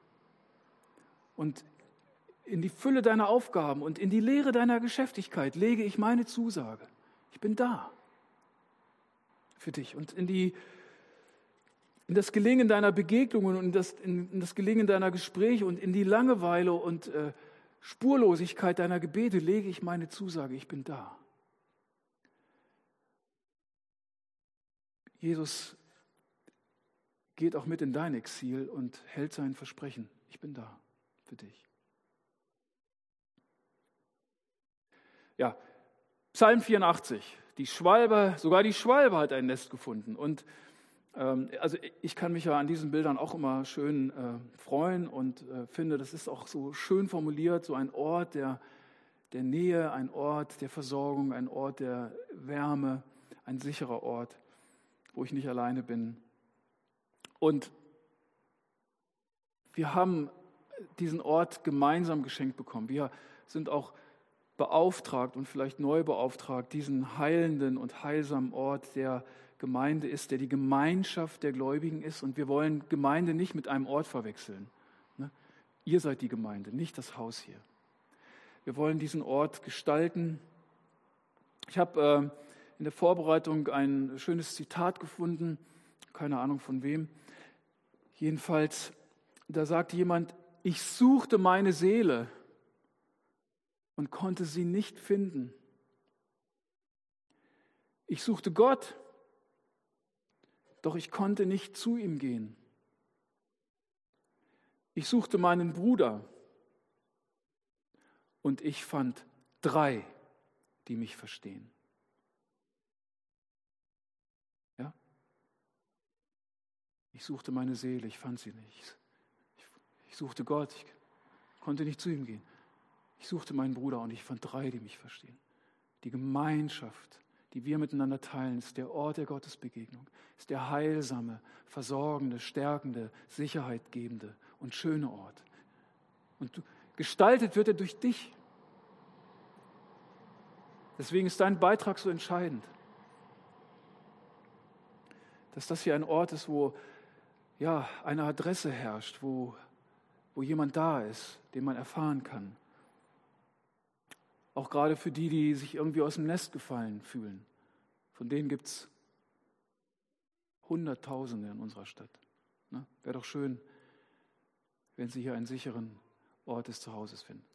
Und in die Fülle deiner Aufgaben und in die Leere deiner Geschäftigkeit lege ich meine Zusage, ich bin da für dich. Und in die in das Gelingen deiner Begegnungen und in das, in, in das Gelingen deiner Gespräche und in die Langeweile und äh, Spurlosigkeit deiner Gebete lege ich meine Zusage, ich bin da. Jesus geht auch mit in dein Exil und hält sein Versprechen, ich bin da für dich. Ja, Psalm vierundachtzig, die Schwalbe, sogar die Schwalbe hat ein Nest gefunden und Also ich kann mich ja an diesen Bildern auch immer schön äh, freuen und äh, finde, das ist auch so schön formuliert, so ein Ort der, der Nähe, ein Ort der Versorgung, ein Ort der Wärme, ein sicherer Ort, wo ich nicht alleine bin. Und wir haben diesen Ort gemeinsam geschenkt bekommen. Wir sind auch beauftragt und vielleicht neu beauftragt, diesen heilenden und heilsamen Ort der Gemeinde ist, der die Gemeinschaft der Gläubigen ist. Und wir wollen Gemeinde nicht mit einem Ort verwechseln. Ne? Ihr seid die Gemeinde, nicht das Haus hier. Wir wollen diesen Ort gestalten. Ich habe äh, in der Vorbereitung ein schönes Zitat gefunden, keine Ahnung von wem. Jedenfalls, da sagt jemand, ich suchte meine Seele und konnte sie nicht finden. Ich suchte Gott, doch ich konnte nicht zu ihm gehen. Ich suchte meinen Bruder und ich fand drei, die mich verstehen. Ja? Ich suchte meine Seele, ich fand sie nicht. Ich, ich suchte Gott, ich konnte nicht zu ihm gehen. Ich suchte meinen Bruder und ich fand drei, die mich verstehen. Die Gemeinschaft, die wir miteinander teilen, ist der Ort der Gottesbegegnung, ist der heilsame, versorgende, stärkende, sicherheitgebende und schöne Ort. Und gestaltet wird er durch dich. Deswegen ist dein Beitrag so entscheidend. Dass das hier ein Ort ist, wo ja, eine Adresse herrscht, wo, wo jemand da ist, den man erfahren kann. Auch gerade für die, die sich irgendwie aus dem Nest gefallen fühlen. Von denen gibt es Hunderttausende in unserer Stadt. Ne? Wäre doch schön, wenn sie hier einen sicheren Ort des Zuhauses finden.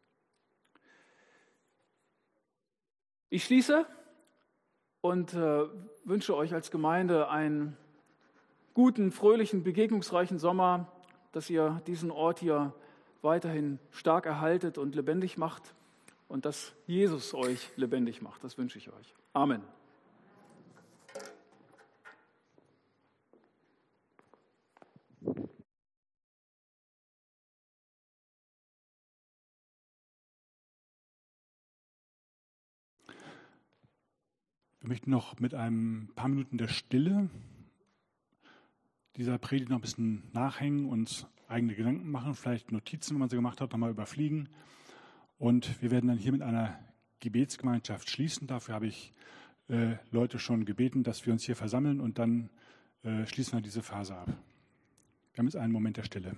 Ich schließe und äh, wünsche euch als Gemeinde einen guten, fröhlichen, begegnungsreichen Sommer, dass ihr diesen Ort hier weiterhin stark erhaltet und lebendig macht. Und dass Jesus euch lebendig macht. Das wünsche ich euch. Amen. Ich möchte noch mit ein paar Minuten der Stille dieser Predigt noch ein bisschen nachhängen und eigene Gedanken machen, vielleicht Notizen, wenn man sie gemacht hat, nochmal überfliegen. Und wir werden dann hier mit einer Gebetsgemeinschaft schließen. Dafür habe ich äh, Leute schon gebeten, dass wir uns hier versammeln und dann äh, schließen wir diese Phase ab. Wir haben jetzt einen Moment der Stille.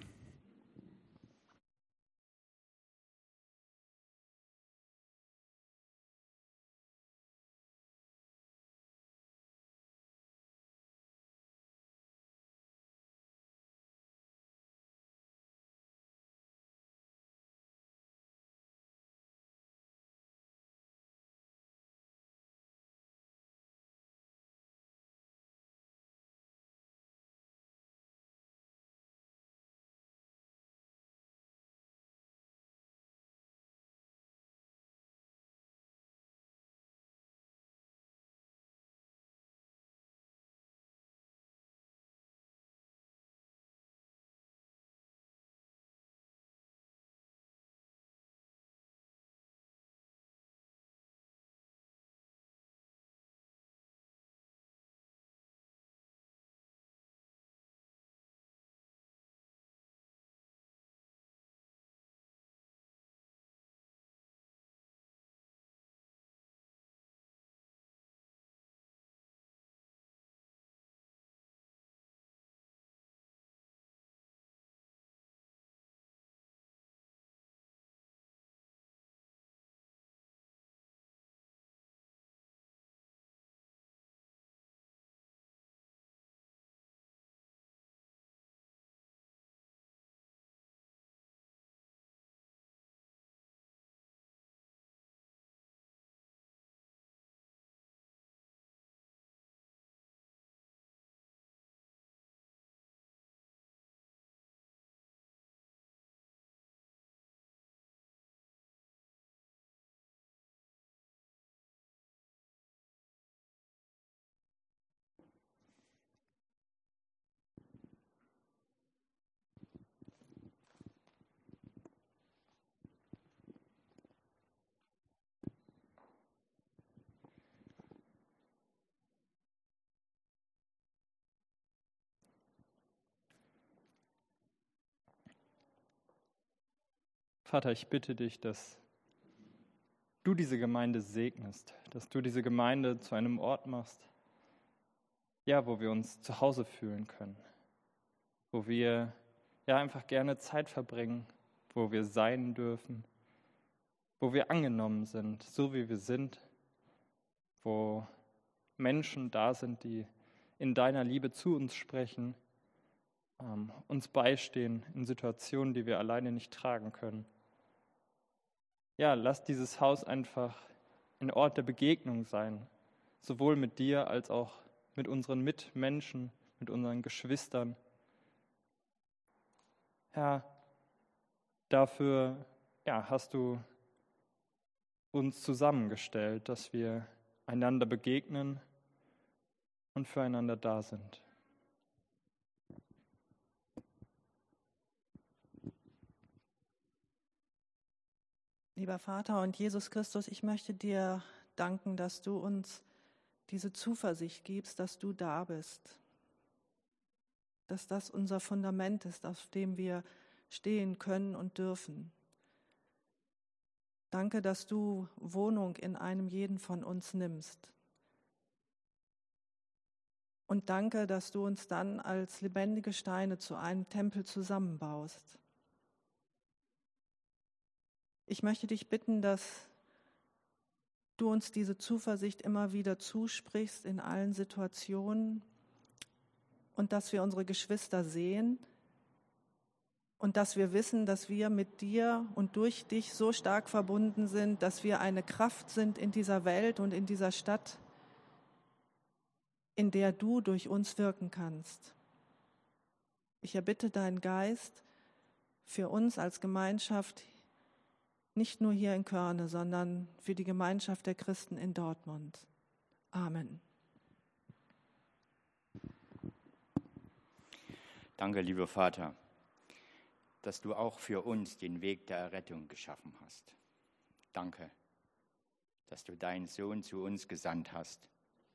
Vater, ich bitte dich, dass du diese Gemeinde segnest, dass du diese Gemeinde zu einem Ort machst, ja, wo wir uns zu Hause fühlen können, wo wir ja einfach gerne Zeit verbringen, wo wir sein dürfen, wo wir angenommen sind, so wie wir sind, wo Menschen da sind, die in deiner Liebe zu uns sprechen, ähm, uns beistehen in Situationen, die wir alleine nicht tragen können. Ja, lass dieses Haus einfach ein Ort der Begegnung sein, sowohl mit dir als auch mit unseren Mitmenschen, mit unseren Geschwistern. Herr, dafür ja, hast du uns zusammengestellt, dass wir einander begegnen und füreinander da sind. Lieber Vater und Jesus Christus, ich möchte dir danken, dass du uns diese Zuversicht gibst, dass du da bist. Dass das unser Fundament ist, auf dem wir stehen können und dürfen. Danke, dass du Wohnung in einem jeden von uns nimmst. Und danke, dass du uns dann als lebendige Steine zu einem Tempel zusammenbaust. Ich möchte dich bitten, dass du uns diese Zuversicht immer wieder zusprichst in allen Situationen und dass wir unsere Geschwister sehen und dass wir wissen, dass wir mit dir und durch dich so stark verbunden sind, dass wir eine Kraft sind in dieser Welt und in dieser Stadt, in der du durch uns wirken kannst. Ich erbitte deinen Geist für uns als Gemeinschaft, nicht nur hier in Körne, sondern für die Gemeinschaft der Christen in Dortmund. Amen. Danke, lieber Vater, dass du auch für uns den Weg der Errettung geschaffen hast. Danke, dass du deinen Sohn zu uns gesandt hast,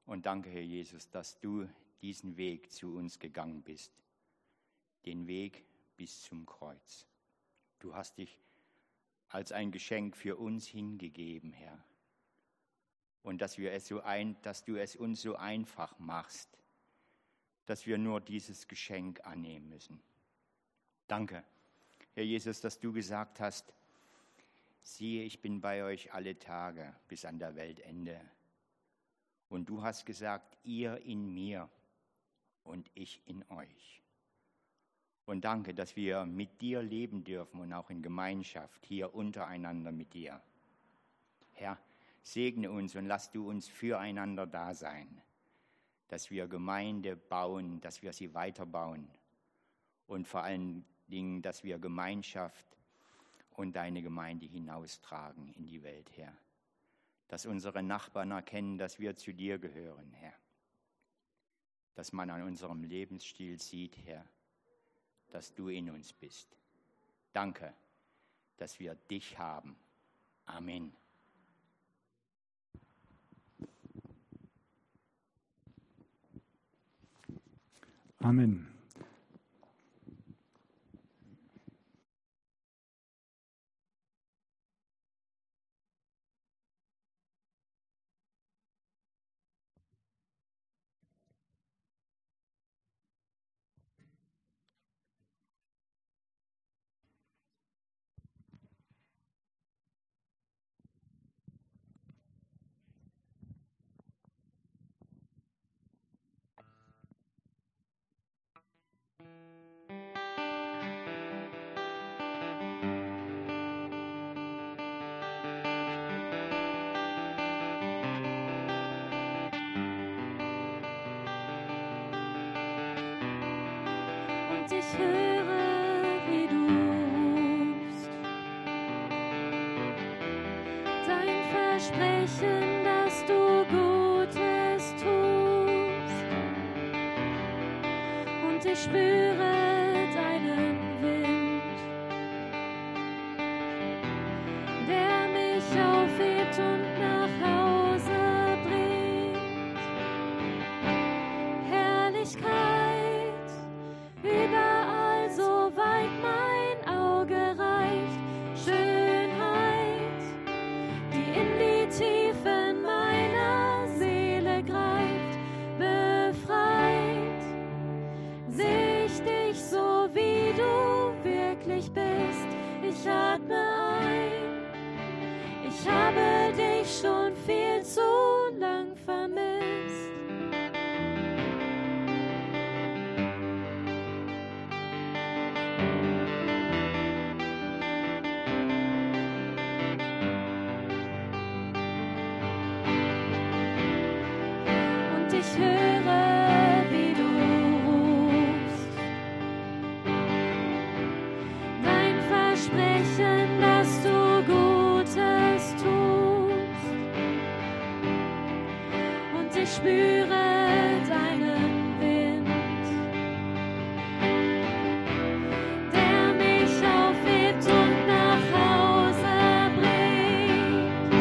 Und danke, Herr Jesus, dass du diesen Weg zu uns gegangen bist, den Weg bis zum Kreuz. Du hast dich als ein Geschenk für uns hingegeben, Herr. Und dass wir es so ein, dass du es uns so einfach machst, dass wir nur dieses Geschenk annehmen müssen. Danke, Herr Jesus, dass du gesagt hast, siehe, ich bin bei euch alle Tage bis an der Weltende. Und du hast gesagt, ihr in mir und ich in euch. Und danke, dass wir mit dir leben dürfen und auch in Gemeinschaft hier untereinander mit dir. Herr, segne uns und lass du uns füreinander da sein, dass wir Gemeinde bauen, dass wir sie weiterbauen und vor allen Dingen, dass wir Gemeinschaft und deine Gemeinde hinaustragen in die Welt, Herr. Dass unsere Nachbarn erkennen, dass wir zu dir gehören, Herr. Dass man an unserem Lebensstil sieht, Herr, dass du in uns bist. Danke, dass wir dich haben. Amen. Amen. Und ich höre, wie du rufst. Dein Versprechen, dass du Gutes tust. Und ich spüre deinen Wind, der mich aufhebt und nach Hause bringt. Herrlichkeit überall, so weit mein Auge reicht. Schönheit, die in die Tiefen meiner Seele greift. Befreit, seh ich dich so, wie du wirklich bist. Ich atme ein, ich habe dich schon viel zu lang vermisst. Und ich höre, wie du rufst. Dein Versprechen, dass du Gutes tust. Und ich spüre deinen Wind, der mich aufhebt und nach Hause bringt.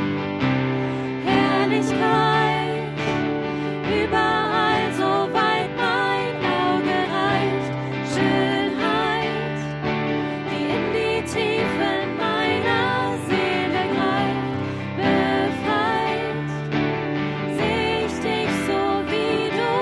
Herrlichkeit überall, so weit mein Auge reicht. Schönheit, die in die Tiefen meiner Seele greift. Befreit, seh ich dich so, wie du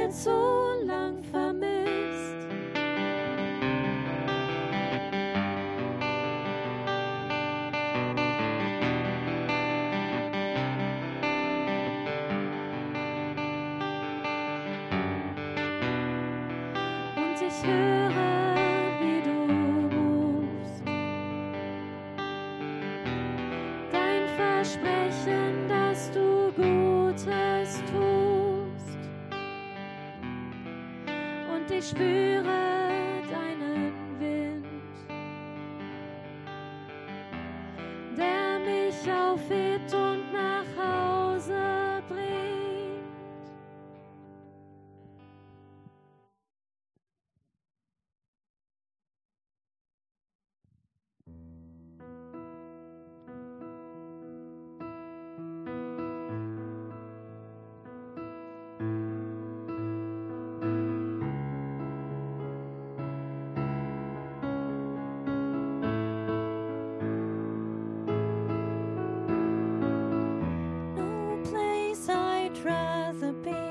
Welt so lang vermisst. Und ich höre, wie du rufst. Dein Versprechen, dass du Gutes tust. Und ich spüre deinen Wind, der mich aufhebt und nach Hause bringt. No place I'd rather be.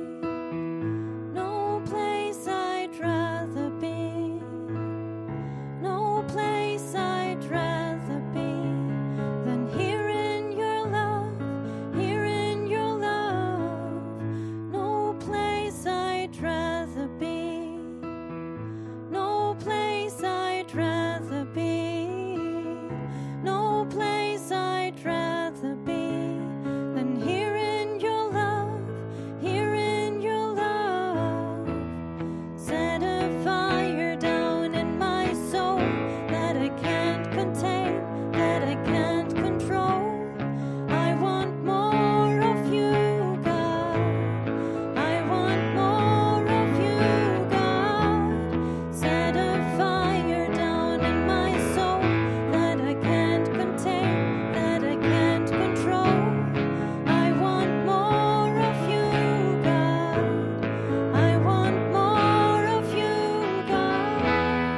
No place I'd rather be. No place I'd rather be than here in your love, here in your love. No place I'd rather be. No place I'd rather be. No place I'd rather be than here in your love, here in your love. Set a fire down in my soul that I can't contain, that I can't control. I want more of you, God. I want more of you, God. Set a fire down in my soul that I can't contain, that I can't control. I want more of you, God. I want more of you, God.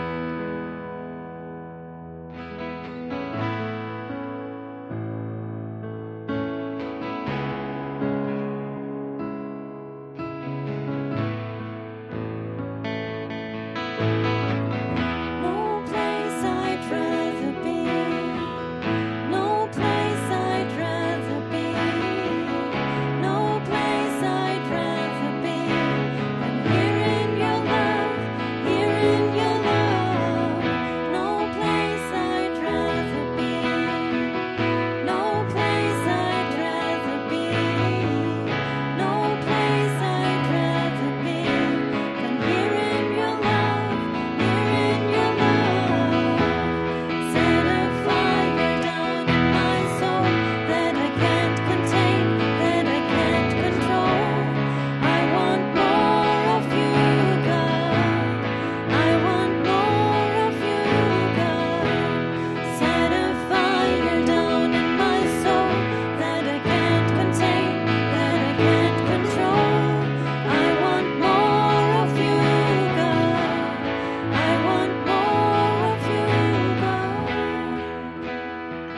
No place I'd rather be. No place I'd rather be. No place I'd rather be than here in your love, here in your love. No place I'd rather be. No place I'd rather be. No place I'd rather be than here in your love, here in your love. Set a fire down in my soul that I can't contain, that I can't control. I want more of you, God. I want more of you, God. Set a fire down in my soul that I can't contain, that I can't control. I want more of you, God. I want more of you, God.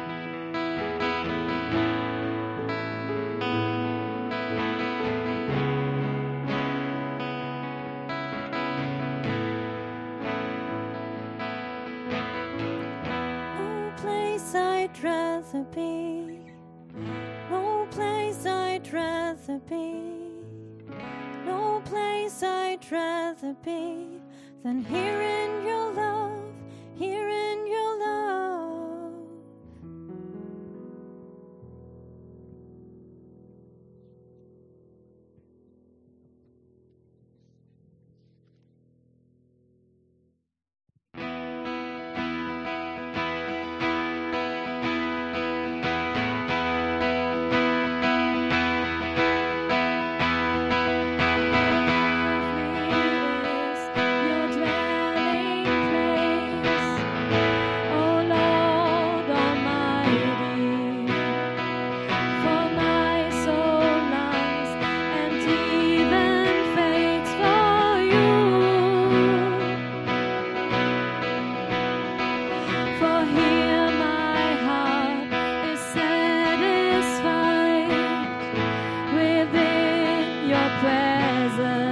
No place I'd rather be. No place I'd rather be. No place I'd rather be than here in your love, here in your love. Your dwelling presence.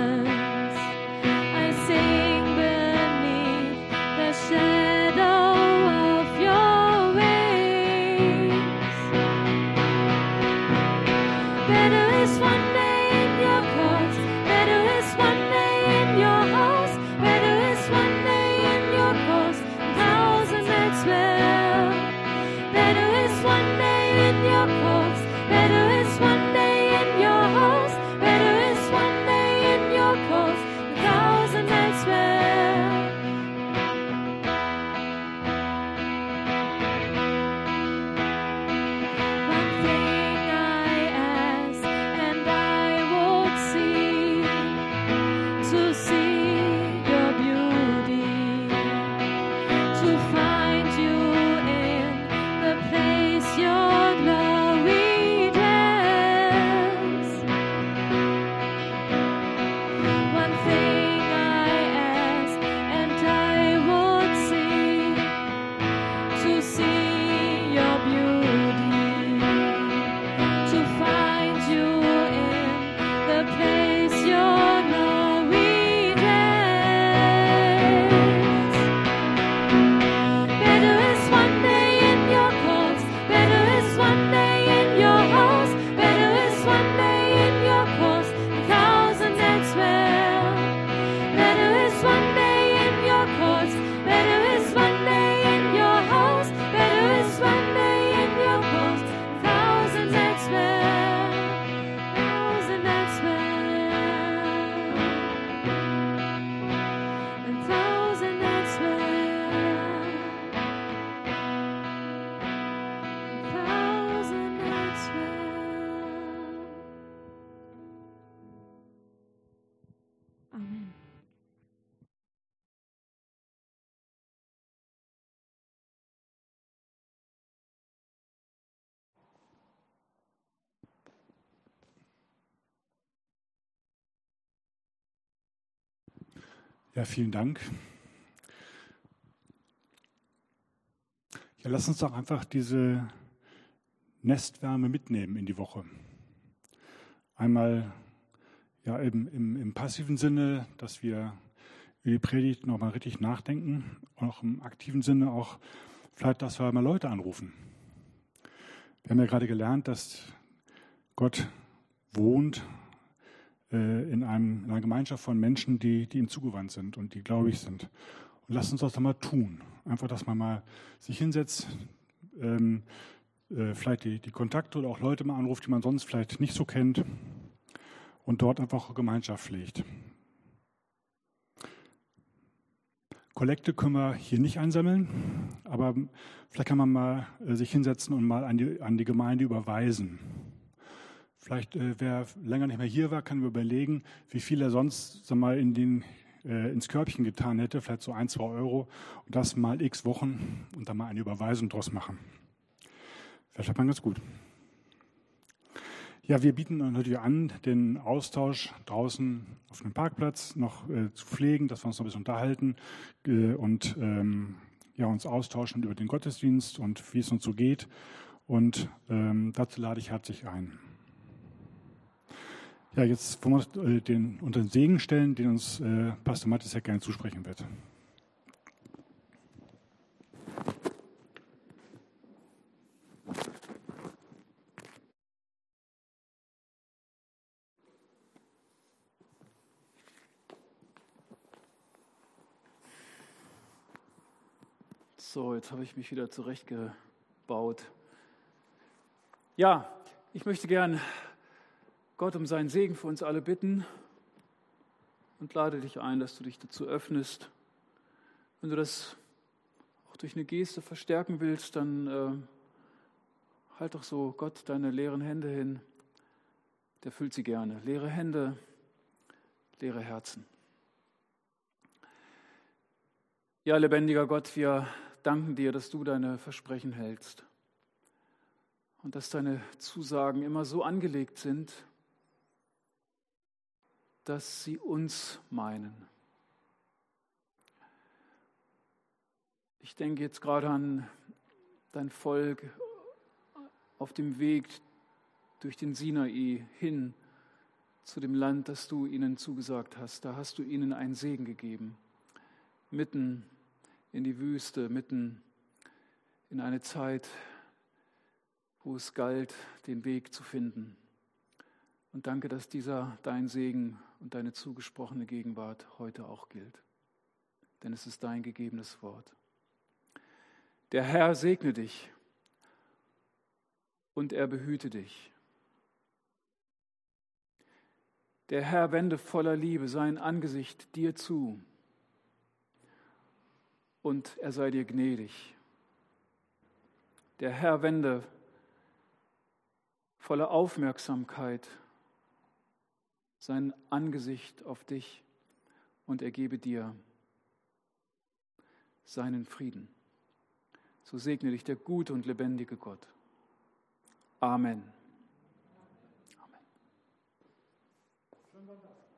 Ja, vielen Dank. Ja, lass uns doch einfach diese Nestwärme mitnehmen in die Woche. Einmal ja, eben im, im passiven Sinne, dass wir über die Predigt nochmal richtig nachdenken, und auch im aktiven Sinne auch vielleicht, dass wir mal Leute anrufen. Wir haben ja gerade gelernt, dass Gott wohnt äh, in, einem, in einer Gemeinschaft von Menschen, die, die ihm zugewandt sind und die gläubig sind. Und lasst uns das doch mal tun. Einfach, dass man mal sich hinsetzt, ähm, äh, vielleicht die, die Kontakte oder auch Leute mal anruft, die man sonst vielleicht nicht so kennt und dort einfach Gemeinschaft pflegt. Kollekte können wir hier nicht einsammeln, aber vielleicht kann man mal äh, sich hinsetzen und mal an die, an die Gemeinde überweisen. Vielleicht, äh, wer länger nicht mehr hier war, kann überlegen, wie viel er sonst sag mal, in den, äh, ins Körbchen getan hätte, vielleicht so ein, zwei Euro, und das mal x Wochen und dann mal eine Überweisung draus machen. Vielleicht man ganz gut. Ja, wir bieten natürlich an, den Austausch draußen auf dem Parkplatz noch äh, zu pflegen, dass wir uns noch ein bisschen unterhalten äh, und ähm, ja, uns austauschen über den Gottesdienst und wie es uns so geht. Und ähm, dazu lade ich herzlich ein. Ja, jetzt wollen wir uns äh, den, unter den Segen stellen, den uns äh, Pastor Matthias ja gerne zusprechen wird. So, jetzt habe ich mich wieder zurechtgebaut. Ja, ich möchte gern Gott um seinen Segen für uns alle bitten und lade dich ein, dass du dich dazu öffnest. Wenn du das auch durch eine Geste verstärken willst, dann äh, halt doch so Gott deine leeren Hände hin. Der füllt sie gerne. Leere Hände, leere Herzen. Ja, lebendiger Gott, wir danken dir, dass du deine Versprechen hältst und dass deine Zusagen immer so angelegt sind, dass sie uns meinen. Ich denke jetzt gerade an dein Volk auf dem Weg durch den Sinai hin zu dem Land, das du ihnen zugesagt hast. Da hast du ihnen einen Segen gegeben, mitten in die Wüste, mitten in eine Zeit, wo es galt, den Weg zu finden. Und danke, dass dieser dein Segen und deine zugesprochene Gegenwart heute auch gilt. Denn es ist dein gegebenes Wort. Der Herr segne dich und er behüte dich. Der Herr wende voller Liebe sein Angesicht dir zu und er sei dir gnädig. Der Herr wende voller Aufmerksamkeit sein Angesicht auf dich und er gebe dir seinen Frieden. So segne dich der gute und lebendige Gott. Amen. Amen.